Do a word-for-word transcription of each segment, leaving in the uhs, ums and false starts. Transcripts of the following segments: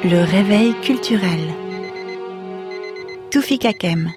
Le réveil culturel. Toufik Hakem.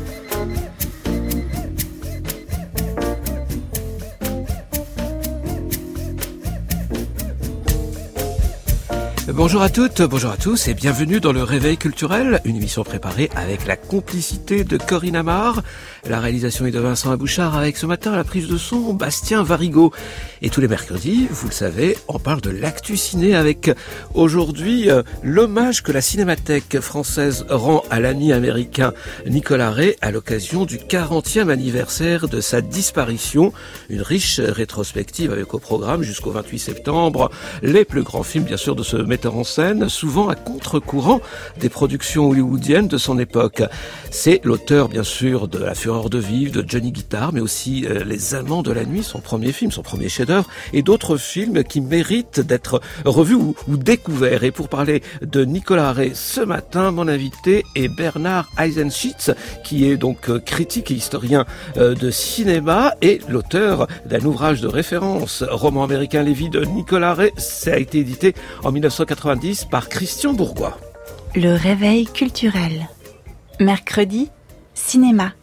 Bonjour à toutes, bonjour à tous et bienvenue dans le Réveil culturel, une émission préparée avec la complicité de Corinne Amar. La réalisation est de Vincent Abouchard avec ce matin à la prise de son Bastien Varigo. Et tous les mercredis, vous le savez, on parle de l'actu ciné avec aujourd'hui euh, l'hommage que la Cinémathèque française rend à l'ami américain Nicolas Ray à l'occasion du quarantième anniversaire de sa disparition. Une riche rétrospective avec au programme jusqu'au vingt-huit septembre les plus grands films bien sûr de ce metteur en scène, souvent à contre-courant des productions hollywoodiennes de son époque. C'est l'auteur bien sûr de La Fureur de vivre, de Johnny Guitar, mais aussi euh, Les Amants de la nuit, son premier film, son premier chef-d'œuvre, et d'autres films qui méritent d'être revus ou, ou découverts. Et pour parler de Nicolas Ray ce matin, mon invité est Bernard Eisenschitz, qui est donc euh, critique et historien euh, de cinéma et l'auteur d'un ouvrage de référence, Roman américain Les vies de Nicolas Ray. Ça a été édité en dix-neuf cent quatre-vingt-dix par Christian Bourgois. Le réveil culturel. Mercredi, cinéma.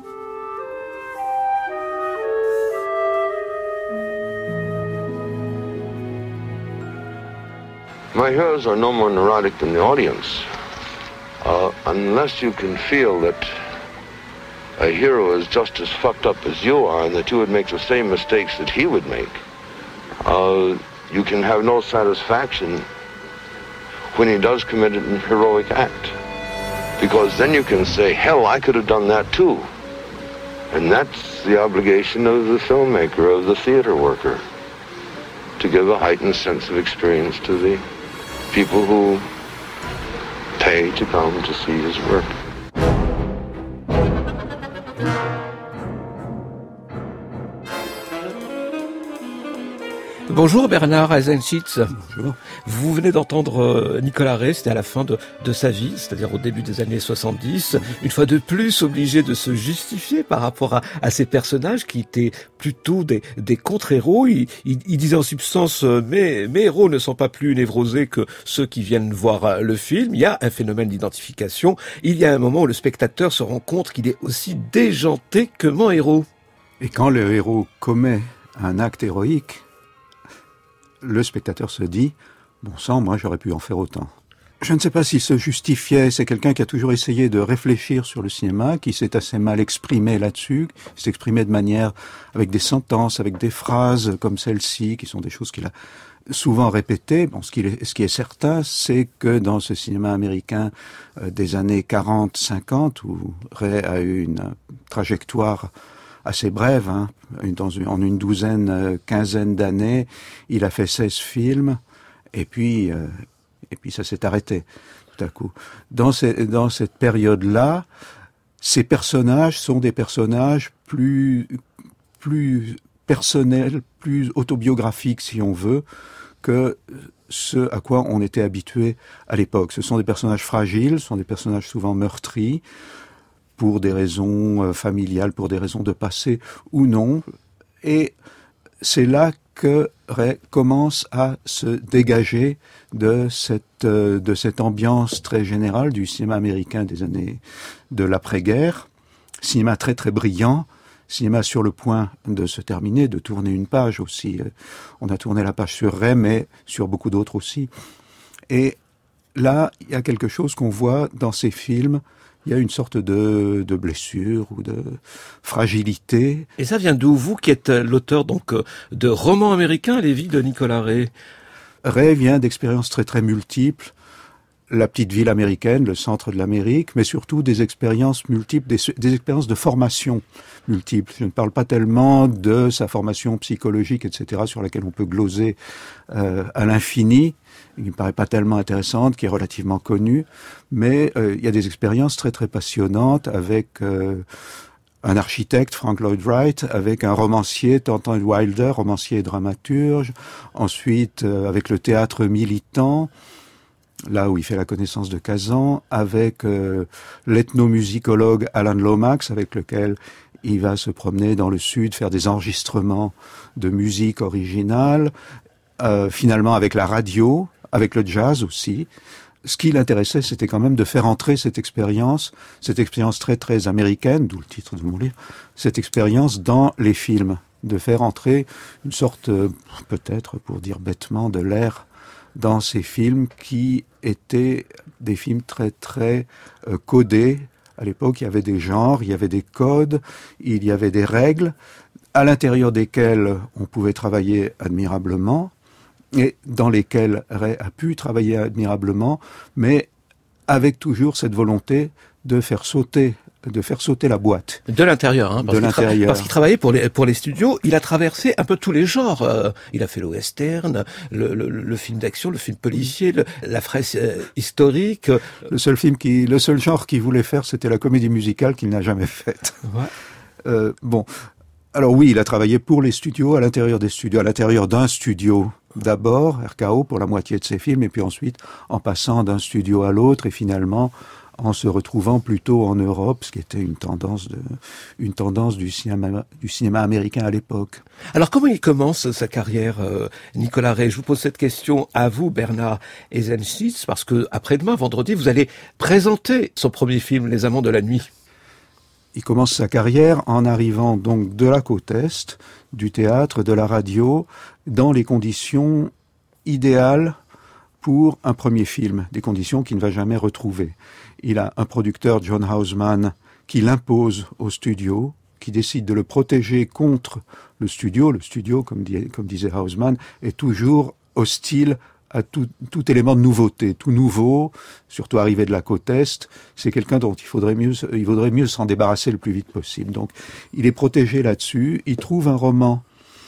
My heroes are no more neurotic than the audience. Uh, unless you can feel that a hero is just as fucked up as you are and that you would make the same mistakes that he would make, uh, you can have no satisfaction when he does commit an heroic act. Because then you can say, hell, I could have done that too. And that's the obligation of the filmmaker, of the theater worker, to give a heightened sense of experience to the people who pay to come to see his work. Bonjour Bernard Eisenschitz. Bonjour. Vous venez d'entendre Nicolas Ray, c'était à la fin de, de sa vie, c'est-à-dire au début des années soixante-dix. Une fois de plus obligé de se justifier par rapport à, à ces personnages qui étaient plutôt des, des contre-héros. Il, il, il disait en substance, mes, mes héros ne sont pas plus névrosés que ceux qui viennent voir le film. Il y a un phénomène d'identification. Il y a un moment où le spectateur se rend compte qu'il est aussi déjanté que mon héros. Et quand le héros commet un acte héroïque, le spectateur se dit « Bon sang, moi j'aurais pu en faire autant ». Je ne sais pas s'il se justifiait, c'est quelqu'un qui a toujours essayé de réfléchir sur le cinéma, qui s'est assez mal exprimé là-dessus, qui s'est exprimé de manière avec des sentences, avec des phrases comme celle-ci, qui sont des choses qu'il a souvent répétées. Bon, ce qui est, ce qui est certain, c'est que dans ce cinéma américain euh, des années quarante cinquante, où Ray a eu une trajectoire assez brève, hein, dans une, en une douzaine, euh, quinzaine d'années, il a fait seize films, et puis, euh, et puis ça s'est arrêté, tout à coup. Dans, ces, dans cette période-là, ces personnages sont des personnages plus, plus personnels, plus autobiographiques, si on veut, que ce à quoi on était habitué à l'époque. Ce sont des personnages fragiles, ce sont des personnages souvent meurtris, pour des raisons euh, familiales, pour des raisons de passé ou non. Et c'est là que Ray commence à se dégager de cette, euh, de cette ambiance très générale du cinéma américain des années de l'après-guerre. Cinéma très très brillant, cinéma sur le point de se terminer, de tourner une page aussi. On a tourné la page sur Ray, mais sur beaucoup d'autres aussi. Et là, il y a quelque chose qu'on voit dans ces films. Il y a une sorte de, de blessure ou de fragilité. Et ça vient d'où, vous qui êtes l'auteur donc de Roman américain, Les vies de Nicolas Ray? Ray vient d'expériences très très multiples. La petite ville américaine, le centre de l'Amérique, mais surtout des expériences multiples, des, des expériences de formation multiples. Je ne parle pas tellement de sa formation psychologique, et cetera, sur laquelle on peut gloser euh, à l'infini, qui ne me paraît pas tellement intéressante, qui est relativement connue, mais euh, il y a des expériences très très passionnantes avec euh, un architecte, Frank Lloyd Wright, avec un romancier, Thornton Wilder, romancier et dramaturge, ensuite euh, avec le théâtre militant, là où il fait la connaissance de Kazan, avec euh, l'ethnomusicologue Alan Lomax, avec lequel il va se promener dans le sud, faire des enregistrements de musique originale, euh, finalement avec la radio, avec le jazz aussi, ce qui l'intéressait, c'était quand même de faire entrer cette expérience, cette expérience très très américaine, d'où le titre de mon livre, cette expérience dans les films, de faire entrer une sorte, euh, peut-être pour dire bêtement, de l'air dans ces films qui étaient des films très très euh, codés. À l'époque, il y avait des genres, il y avait des codes, il y avait des règles, à l'intérieur desquelles on pouvait travailler admirablement, et dans lesquelles Ray a pu travailler admirablement, mais avec toujours cette volonté de faire sauter de faire sauter la boîte. De l'intérieur, hein, parce de qu'il l'intérieur. Tra- parce qu'il travaillait pour les, pour les studios, il a traversé un peu tous les genres. Euh, il a fait le western, le, le, le film d'action, le film policier, le, la fraise euh, historique. Le seul film qui, le seul genre qu'il voulait faire, c'était la comédie musicale qu'il n'a jamais faite. Ouais. Euh, bon. Alors oui, il a travaillé pour les studios, à l'intérieur des studios, à l'intérieur d'un studio. D'abord, R K O pour la moitié de ses films, et puis ensuite, en passant d'un studio à l'autre, et finalement, en se retrouvant plutôt en Europe, ce qui était une tendance de, une tendance du cinéma, du cinéma américain à l'époque. Alors comment il commence sa carrière, euh, Nicolas Ray? Je vous pose cette question à vous, Bernard Eisenschitz, parce que après-demain, vendredi, vous allez présenter son premier film, Les Amants de la Nuit. Il commence sa carrière en arrivant donc de la côte Est, du théâtre, de la radio, dans les conditions idéales pour un premier film, des conditions qu'il ne va jamais retrouver. Il a un producteur, John Houseman, qui l'impose au studio, qui décide de le protéger contre le studio. Le studio, comme, dit, comme disait Houseman, est toujours hostile à tout, tout élément de nouveauté, tout nouveau, surtout arrivé de la côte Est. C'est quelqu'un dont il faudrait mieux, il vaudrait mieux s'en débarrasser le plus vite possible. Donc, il est protégé là-dessus. Il trouve un roman,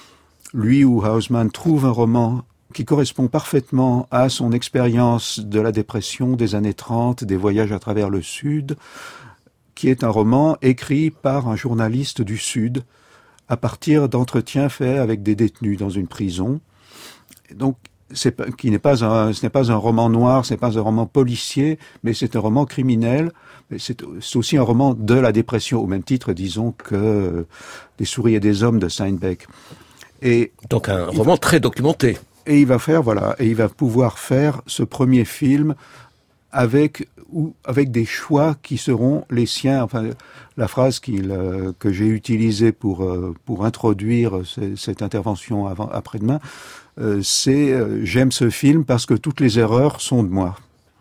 lui ou Houseman trouve un roman qui correspond parfaitement à son expérience de la dépression des années trente, des voyages à travers le Sud, qui est un roman écrit par un journaliste du Sud, à partir d'entretiens faits avec des détenus dans une prison. Donc, c'est, qui n'est pas un, ce n'est pas un roman noir, ce n'est pas un roman policier, mais c'est un roman criminel. Mais c'est, c'est aussi un roman de la dépression, au même titre, disons, que Des souris et des hommes de Steinbeck. Et donc un roman très documenté. Et il va faire, voilà, et il va pouvoir faire ce premier film avec ou avec des choix qui seront les siens. Enfin, la phrase qu'il euh, que j'ai utilisée pour euh, pour introduire c- cette intervention avant après-demain, euh, c'est euh, j'aime ce film parce que toutes les erreurs sont de moi.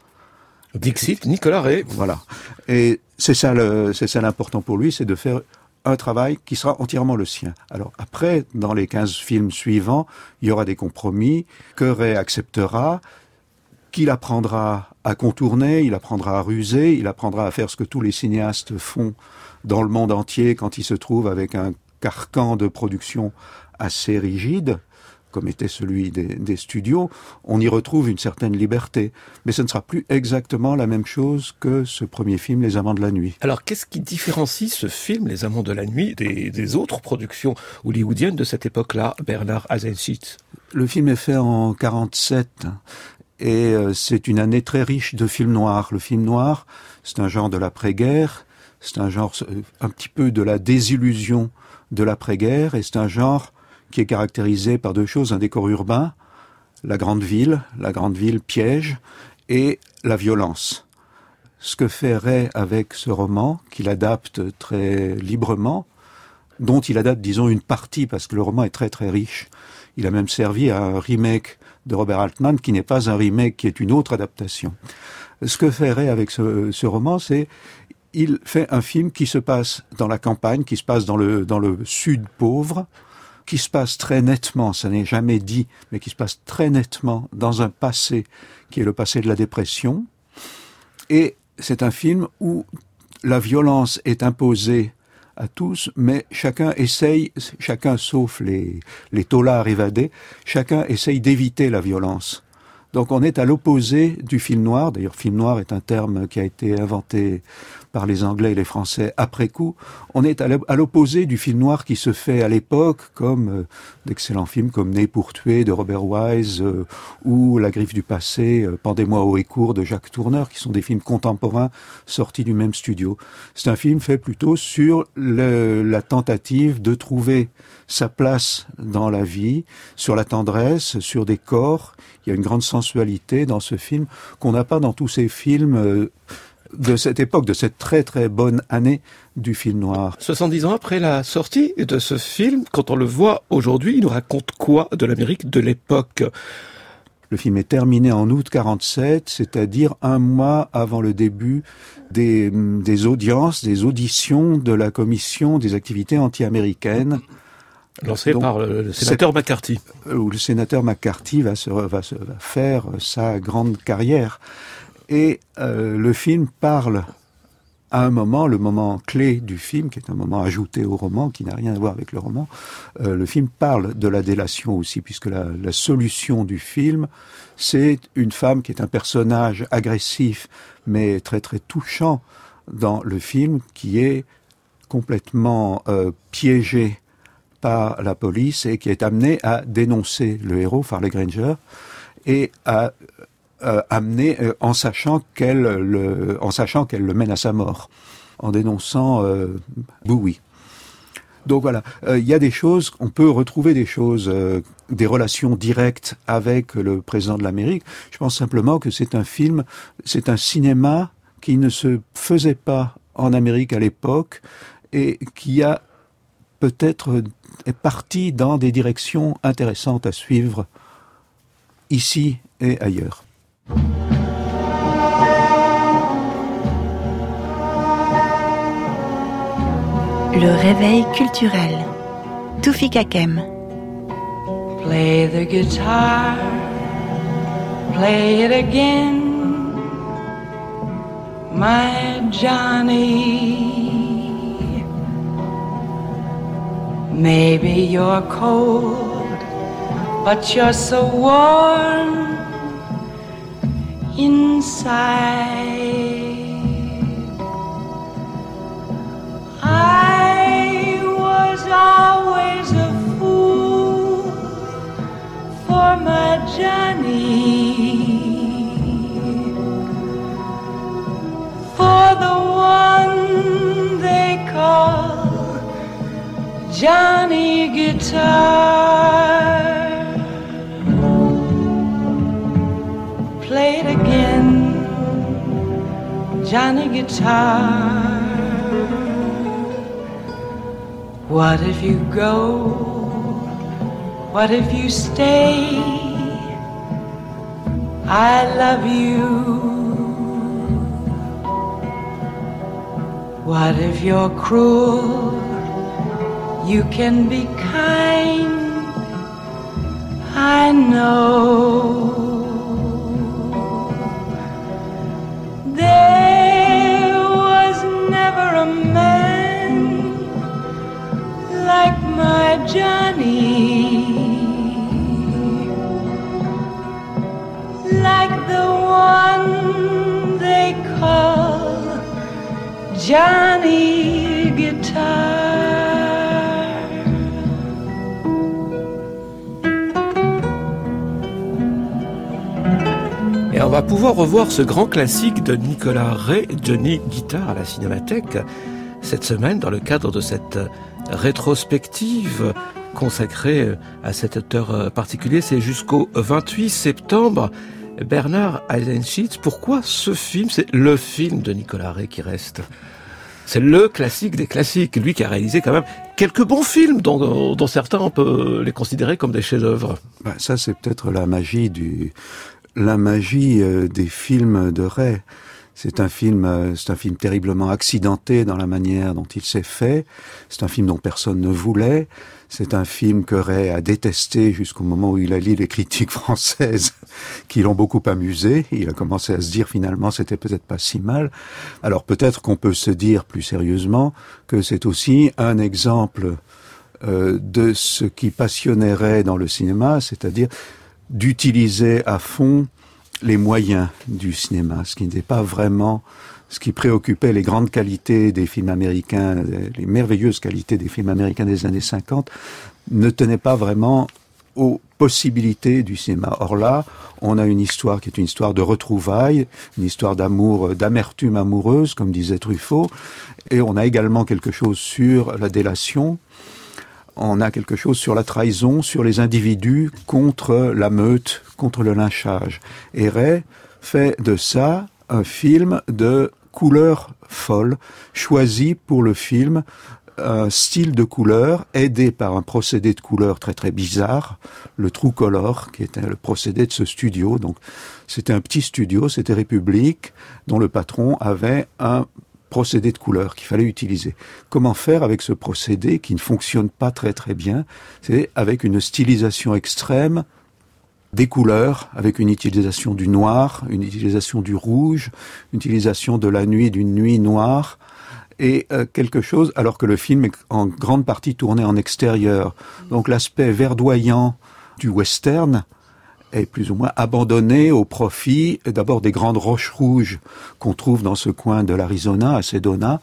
Dixit, Nicolas Ray. Voilà. Et c'est ça le c'est ça l'important pour lui, c'est de faire un travail qui sera entièrement le sien. Alors après, dans les quinze films suivants, il y aura des compromis que Ray acceptera, qu'il apprendra à contourner, il apprendra à ruser, il apprendra à faire ce que tous les cinéastes font dans le monde entier quand ils se trouvent avec un carcan de production assez rigide, comme était celui des, des studios. On y retrouve une certaine liberté. Mais ce ne sera plus exactement la même chose que ce premier film, Les Amants de la Nuit. Alors, qu'est-ce qui différencie ce film, Les Amants de la Nuit, des, des autres productions hollywoodiennes de cette époque-là, Bernard Eisenschitz? Le film est fait en quarante-sept et euh, c'est une année très riche de films noirs. Le film noir, c'est un genre de l'après-guerre, c'est un genre euh, un petit peu de la désillusion de l'après-guerre, et c'est un genre qui est caractérisé par deux choses, un décor urbain, la grande ville, la grande ville piège, et la violence. Ce que fait Ray avec ce roman, qu'il adapte très librement, dont il adapte, disons, une partie, parce que le roman est très très riche. Il a même servi à un remake de Robert Altman, qui n'est pas un remake, qui est une autre adaptation. Ce que fait Ray avec ce, ce roman, c'est il fait un film qui se passe dans la campagne, qui se passe dans le, dans le sud pauvre, qui se passe très nettement, ça n'est jamais dit, mais qui se passe très nettement dans un passé qui est le passé de la dépression. Et c'est un film où la violence est imposée à tous, mais chacun essaye, chacun sauf les, les taulards évadés, chacun essaye d'éviter la violence. Donc on est à l'opposé du film noir. D'ailleurs, film noir est un terme qui a été inventé par les Anglais et les Français après coup. On est à l'opposé du film noir qui se fait à l'époque, comme euh, d'excellents films comme Né pour tuer de Robert Wise euh, ou La griffe du passé, euh, Pendez-moi haut et court de Jacques Tourneur, qui sont des films contemporains sortis du même studio. C'est un film fait plutôt sur le, la tentative de trouver sa place dans la vie, sur la tendresse, sur des corps. Il y a une grande sensibilité sensualité dans ce film qu'on n'a pas dans tous ces films euh, de cette époque, de cette très très bonne année du film noir. soixante-dix ans après la sortie de ce film, quand on le voit aujourd'hui, il nous raconte quoi de l'Amérique de l'époque ? Le film est terminé en août quarante-sept, c'est-à-dire un mois avant le début des, des audiences, des auditions de la commission des activités anti-américaines. Lancé Donc, par le sénateur McCarthy. Où le sénateur McCarthy va, se, va, se, va faire sa grande carrière. Et euh, le film parle à un moment, le moment clé du film, qui est un moment ajouté au roman, qui n'a rien à voir avec le roman, euh, le film parle de la délation aussi, puisque la, la solution du film, c'est une femme qui est un personnage agressif, mais très très touchant dans le film, qui est complètement euh, piégée par la police et qui est amenée à dénoncer le héros, Farley Granger, et à Euh, amené euh, en sachant qu'elle le, en sachant qu'elle le mène à sa mort, en dénonçant euh, Bowie. Donc voilà, il euh, y a des choses, on peut retrouver des choses, euh, des relations directes avec le président de l'Amérique. Je pense simplement que c'est un film, c'est un cinéma qui ne se faisait pas en Amérique à l'époque et qui a peut-être est parti dans des directions intéressantes à suivre ici et ailleurs. Le réveil culturel. Toufik Hakem. Play the guitar, play it again, my Johnny. Maybe you're cold, but you're so warm inside. I was always a fool for my Johnny, for the one they call Johnny Guitar. Play it again, Johnny Guitar. What if you go? What if you stay? I love you. What if you're cruel? You can be kind, I know. There was never a man like my Johnny, like the one they call Johnny Guitar. Et on va pouvoir revoir ce grand classique de Nicolas Ray, Johnny Guitar, à la Cinémathèque, cette semaine, dans le cadre de cette rétrospective consacrée à cet auteur particulier. C'est jusqu'au vingt-huit septembre. Bernard Eisenschitz, pourquoi ce film? C'est le film de Nicolas Ray qui reste. C'est le classique des classiques. Lui qui a réalisé quand même quelques bons films dont, dont certains on peut les considérer comme des chefs-d'œuvre. Ben, ça, c'est peut-être la magie du, la magie euh, des films de Ray. C'est un film, euh, c'est un film terriblement accidenté dans la manière dont il s'est fait. C'est un film dont personne ne voulait. C'est un film que Ray a détesté jusqu'au moment où il a lu les critiques françaises qui l'ont beaucoup amusé. Il a commencé à se dire finalement c'était peut-être pas si mal. Alors peut-être qu'on peut se dire plus sérieusement que c'est aussi un exemple euh, de ce qui passionnait Ray dans le cinéma, c'est-à-dire d'utiliser à fond les moyens du cinéma, ce qui n'était pas vraiment ce qui préoccupait les grandes qualités des films américains, les merveilleuses qualités des films américains des années cinquante, ne tenait pas vraiment aux possibilités du cinéma. Or là, on a une histoire qui est une histoire de retrouvailles, une histoire d'amour, d'amertume amoureuse, comme disait Truffaut, et on a également quelque chose sur la délation. on a quelque chose sur la trahison, sur les individus contre la meute, contre le lynchage. Et Ray fait de ça un film de couleur folle, choisi pour le film un style de couleur aidé par un procédé de couleur très très bizarre, le True Color, qui était le procédé de ce studio. Donc c'était un petit studio, c'était République, dont le patron avait un procédé de couleur qu'il fallait utiliser. Comment faire avec ce procédé qui ne fonctionne pas très très bien? C'est avec une stylisation extrême des couleurs, avec une utilisation du noir, une utilisation du rouge, une utilisation de la nuit, d'une nuit noire, et euh, quelque chose, alors que le film est en grande partie tourné en extérieur. Donc l'aspect verdoyant du western est plus ou moins abandonné au profit d'abord des grandes roches rouges qu'on trouve dans ce coin de l'Arizona, à Sedona,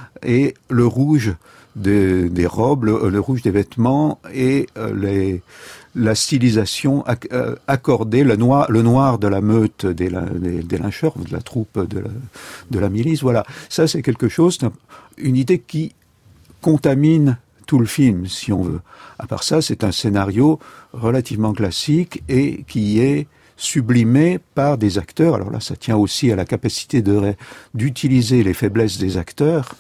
et le rouge des, des robes, le, le rouge des vêtements et euh, les, la stylisation acc- euh, accordée, le noir, le noir de la meute des, des, des lyncheurs, de la troupe de la, de la milice. Voilà, ça c'est quelque chose, c'est une idée qui contamine tout le film, si on veut. À part ça, c'est un scénario relativement classique et qui est sublimé par des acteurs. Alors là, ça tient aussi à la capacité de, d'utiliser les faiblesses des acteurs.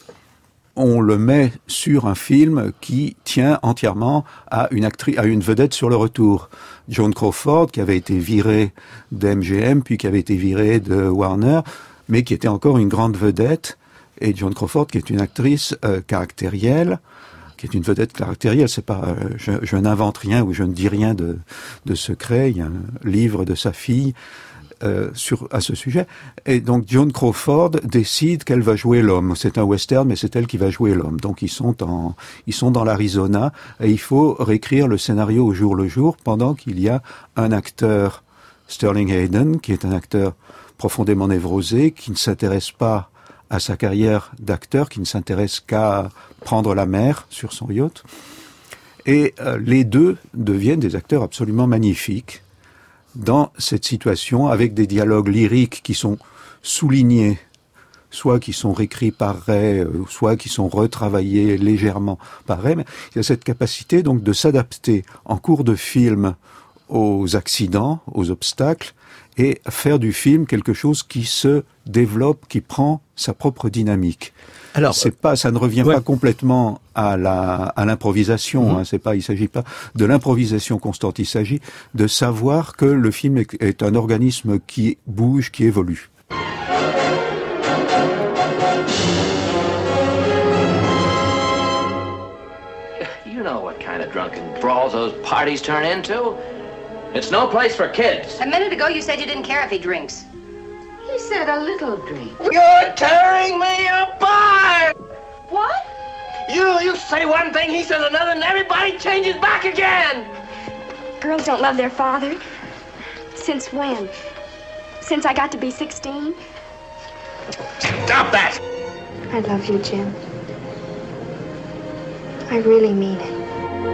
On le met sur un film qui tient entièrement à une actrice, à une vedette sur le retour. Joan Crawford, qui avait été virée d'M G M, puis qui avait été virée de Warner, mais qui était encore une grande vedette. Et Joan Crawford, qui est une actrice euh, caractérielle, qui est une vedette caractérielle, c'est pas, euh, je, je n'invente rien ou je ne dis rien de, de secret. Il y a un livre de sa fille euh, sur à ce sujet. Et donc Joan Crawford décide qu'elle va jouer l'homme. C'est un western, mais c'est elle qui va jouer l'homme. Donc ils sont en, ils sont dans l'Arizona et il faut réécrire le scénario au jour le jour pendant qu'il y a un acteur, Sterling Hayden, qui est un acteur profondément névrosé, qui ne s'intéresse pas à sa carrière d'acteur, qui ne s'intéresse qu'à prendre la mer sur son yacht. Et euh, les deux deviennent des acteurs absolument magnifiques dans cette situation, avec des dialogues lyriques qui sont soulignés, soit qui sont réécrits par Ray, euh, soit qui sont retravaillés légèrement par Ray. Mais il y a cette capacité donc de s'adapter en cours de film aux accidents, aux obstacles, et faire du film quelque chose qui se développe, qui prend sa propre dynamique. Alors, c'est pas, ça ne revient ouais. pas complètement à la, à l'improvisation. Mmh. Hein, c'est pas, il s'agit pas de l'improvisation constante. Il s'agit de savoir que le film est, est un organisme qui bouge, qui évolue. You know what kind of drunken brawls those parties turn into. It's no place for kids. A minute ago you said you didn't care if he drinks. He said a little drink. You're tearing me apart! What? You you say one thing, he says another, and everybody changes back again! Girls don't love their father. Since when? Since I got to be sixteen? Stop that! I love you, Jim. I really mean it.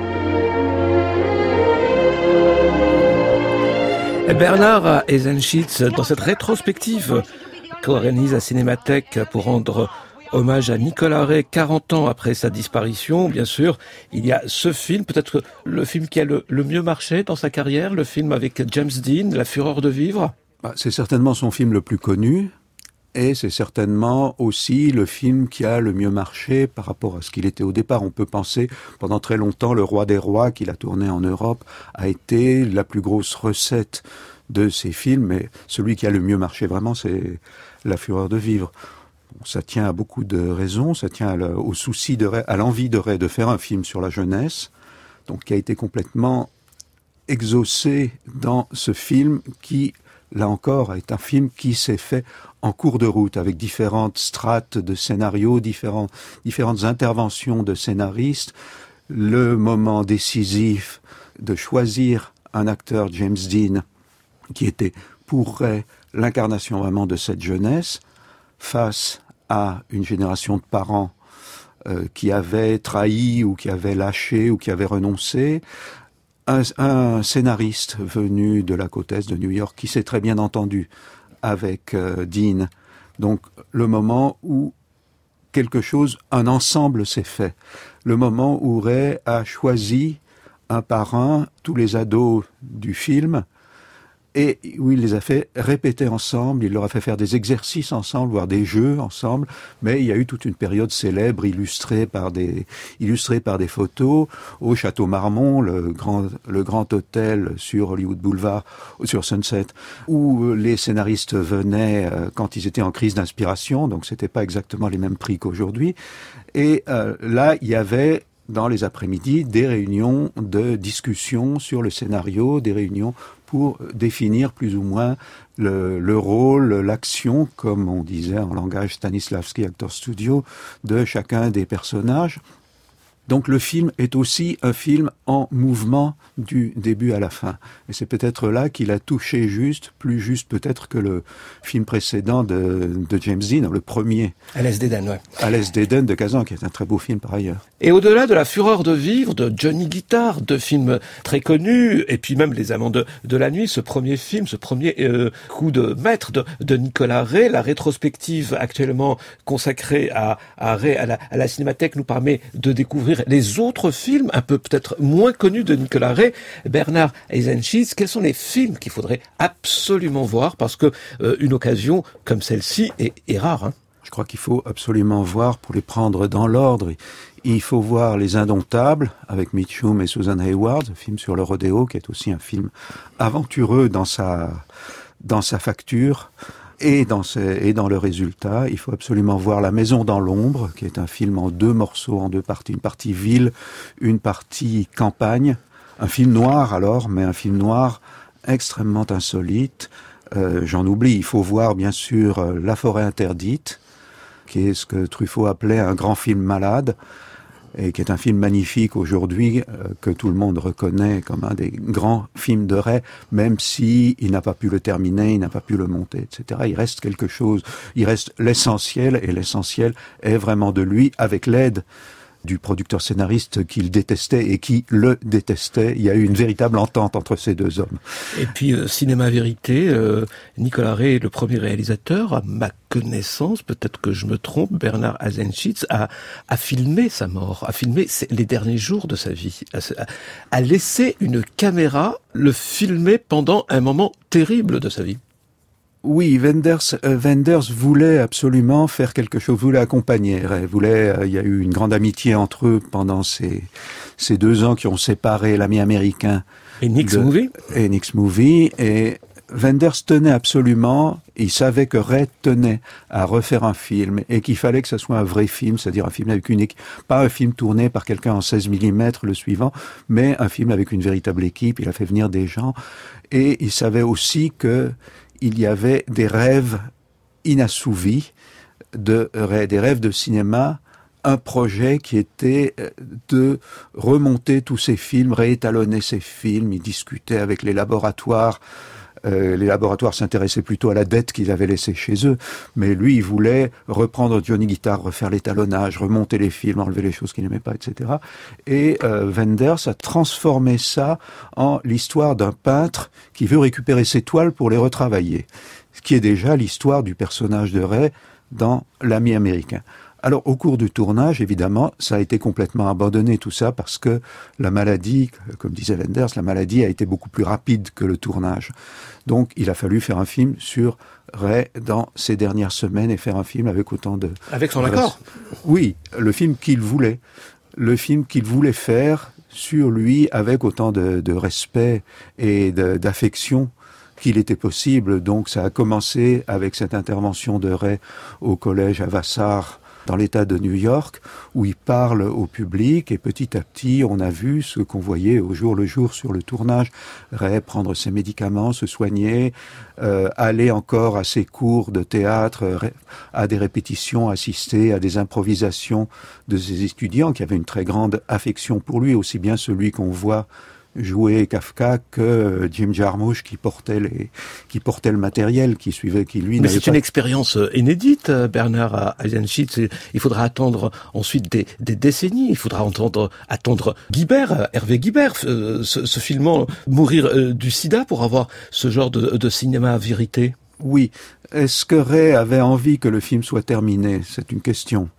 Bernard Eisenschitz, dans cette rétrospective qu'organise la Cinémathèque pour rendre hommage à Nicolas Ray quarante ans après sa disparition, bien sûr, il y a ce film, peut-être le film qui a le, le mieux marché dans sa carrière, le film avec James Dean, La fureur de vivre. C'est certainement son film le plus connu. Et c'est certainement aussi le film qui a le mieux marché par rapport à ce qu'il était au départ. On peut penser, pendant très longtemps, Le Roi des Rois, qu'il a tourné en Europe, a été la plus grosse recette de ces films. Mais celui qui a le mieux marché, vraiment, c'est La fureur de vivre. Bon, ça tient à beaucoup de raisons. Ça tient à le, au souci de Ray, à l'envie de Ray de faire un film sur la jeunesse, donc qui a été complètement exaucé dans ce film qui, là encore, est un film qui s'est fait en cours de route, avec différentes strates de scénarios, différents, différentes interventions de scénaristes. Le moment décisif de choisir un acteur, James Dean, qui était pour Ray l'incarnation vraiment de cette jeunesse, face à une génération de parents euh, qui avaient trahi ou qui avaient lâché ou qui avaient renoncé. Un, un scénariste venu de la côte est de New York qui s'est très bien entendu avec euh, Dean. Donc le moment où quelque chose, un ensemble s'est fait. Le moment où Ray a choisi un par un tous les ados du film et où il les a fait répéter ensemble, il leur a fait faire des exercices ensemble, voire des jeux ensemble, mais il y a eu toute une période célèbre illustrée par des, illustrée par des photos au Château Marmont, le grand, le grand hôtel sur Hollywood Boulevard, sur Sunset, où les scénaristes venaient euh, quand ils étaient en crise d'inspiration, donc c'était pas exactement les mêmes prix qu'aujourd'hui, et euh, là il y avait dans les après-midi des réunions de discussion sur le scénario, des réunions pour définir plus ou moins le, le rôle, l'action, comme on disait en langage Stanislavski Actor Studio, de chacun des personnages. Donc le film est aussi un film en mouvement du début à la fin. Et c'est peut-être là qu'il a touché juste, plus juste peut-être que le film précédent de, de James Dean, le premier. Alice d'Eden, ouais. Alice d'Eden de Kazan, qui est un très beau film par ailleurs. Et au-delà de la fureur de vivre, de Johnny Guitar, de films très connus, et puis même Les Amants de, de la nuit, ce premier film, ce premier euh, coup de maître de, de Nicolas Ray, la rétrospective actuellement consacrée à, à Ray, à la, à la Cinémathèque, nous permet de découvrir les autres films, un peu peut-être moins connus de Nicolas Ray. Bernard Eisenschitz, quels sont les films qu'il faudrait absolument voir, parce que euh, une occasion comme celle-ci est, est rare, hein. Je crois qu'il faut absolument voir, pour les prendre dans l'ordre, il faut voir Les Indomptables avec Mitchum et Susan Hayward, un film sur le rodéo qui est aussi un film aventureux dans sa, dans sa facture et dans, ses, et dans le résultat. Il faut absolument voir La Maison dans l'ombre, qui est un film en deux morceaux, en deux parties, une partie ville, une partie campagne, un film noir alors, mais un film noir extrêmement insolite. Euh, j'en oublie, il faut voir bien sûr euh, La Forêt interdite, qui est ce que Truffaut appelait un grand film malade, et qui est un film magnifique aujourd'hui, euh, que tout le monde reconnaît comme un des grands films de Ray, même si il n'a pas pu le terminer, il n'a pas pu le monter, et cetera. Il reste quelque chose, il reste l'essentiel, et l'essentiel est vraiment de lui, avec l'aide du producteur scénariste qu'il détestait et qui le détestait. Il y a eu une véritable entente entre ces deux hommes. Et puis, euh, Cinéma Vérité, euh, Nicolas Ray est le premier réalisateur, à ma connaissance, peut-être que je me trompe, Bernard Eisenschitz a, a filmé sa mort, a filmé les derniers jours de sa vie, a, a laissé une caméra le filmer pendant un moment terrible de sa vie. Oui, Wenders, euh, Wenders voulait absolument faire quelque chose, voulait accompagner, voulait. Euh, il y a eu une grande amitié entre eux pendant ces ces deux ans qui ont séparé l'ami américain et Nick's de, Movie et Nick's Movie. Et Wenders tenait absolument, il savait que Ray tenait à refaire un film et qu'il fallait que ce soit un vrai film, c'est-à-dire un film avec une équipe, pas un film tourné par quelqu'un en seize millimètres le suivant, mais un film avec une véritable équipe. Il a fait venir des gens et il savait aussi que il y avait des rêves inassouvis, de, des rêves de cinéma, un projet qui était de remonter tous ces films, réétalonner ces films. Il discutait avec les laboratoires. Euh, les laboratoires s'intéressaient plutôt à la dette qu'ils avaient laissée chez eux, mais lui, il voulait reprendre Johnny Guitar, refaire l'étalonnage, remonter les films, enlever les choses qu'il n'aimait pas, et cetera. Et euh, Wenders a transformé ça en l'histoire d'un peintre qui veut récupérer ses toiles pour les retravailler, ce qui est déjà l'histoire du personnage de Ray dans L'Ami américain. Alors, au cours du tournage, évidemment, ça a été complètement abandonné, tout ça, parce que la maladie, comme disait Wenders, la maladie a été beaucoup plus rapide que le tournage. Donc, il a fallu faire un film sur Ray dans ces dernières semaines et faire un film avec autant de... Avec son accord ? Oui, le film qu'il voulait. Le film qu'il voulait faire sur lui avec autant de, de respect et de, d'affection qu'il était possible. Donc, ça a commencé avec cette intervention de Ray au collège à Vassar, dans l'État de New York, où il parle au public, et petit à petit, on a vu ce qu'on voyait au jour le jour sur le tournage, Ray prendre ses médicaments, se soigner, euh, aller encore à ses cours de théâtre, à des répétitions, assister à des improvisations de ses étudiants, qui avaient une très grande affection pour lui, aussi bien celui qu'on voit jouer Kafka que Jim Jarmusch qui portait les, qui portait le matériel, qui suivait, qui lui. Mais c'est pas... une expérience inédite, Bernard Eisenschitz. Il faudra attendre ensuite des, des décennies. Il faudra entendre, attendre Guibert, Hervé Guibert, ce, ce filmant mourir du sida pour avoir ce genre de, de cinéma vérité. Oui. Est-ce que Ray avait envie que le film soit terminé? C'est une question.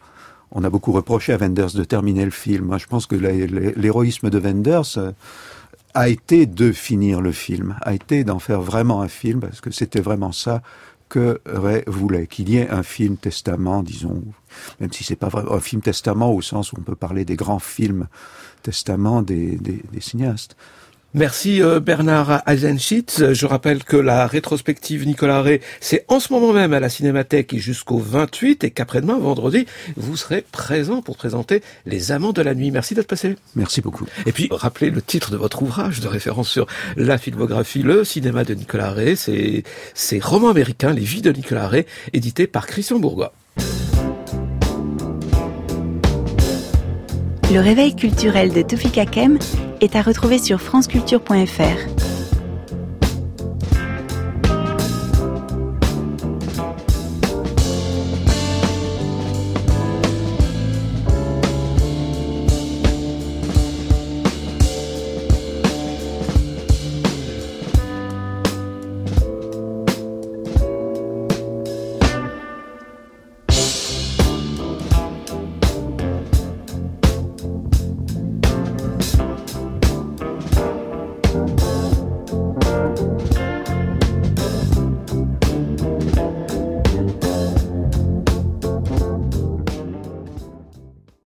on a beaucoup reproché à Wenders de terminer le film. Moi, je pense que l'héroïsme de Wenders a été de finir le film, a été d'en faire vraiment un film, parce que c'était vraiment ça que Ray voulait, qu'il y ait un film testament, disons, même si c'est pas vraiment un film testament au sens où on peut parler des grands films testament des, des, des cinéastes. Merci euh, Bernard Eisenschitz. Je rappelle que la rétrospective Nicolas Ray, c'est en ce moment même à la Cinémathèque et jusqu'au vingt-huit, et qu'après-demain, vendredi, vous serez présent pour présenter Les Amants de la Nuit. Merci d'être passé. Merci beaucoup. Et puis, rappelez le titre de votre ouvrage de référence sur la filmographie, le cinéma de Nicolas Ray. C'est, c'est Roman américain, Les Vies de Nicolas Ray, édité par Christian Bourgois. Le réveil culturel de Toufik Hakem est à retrouver sur franceculture point f r.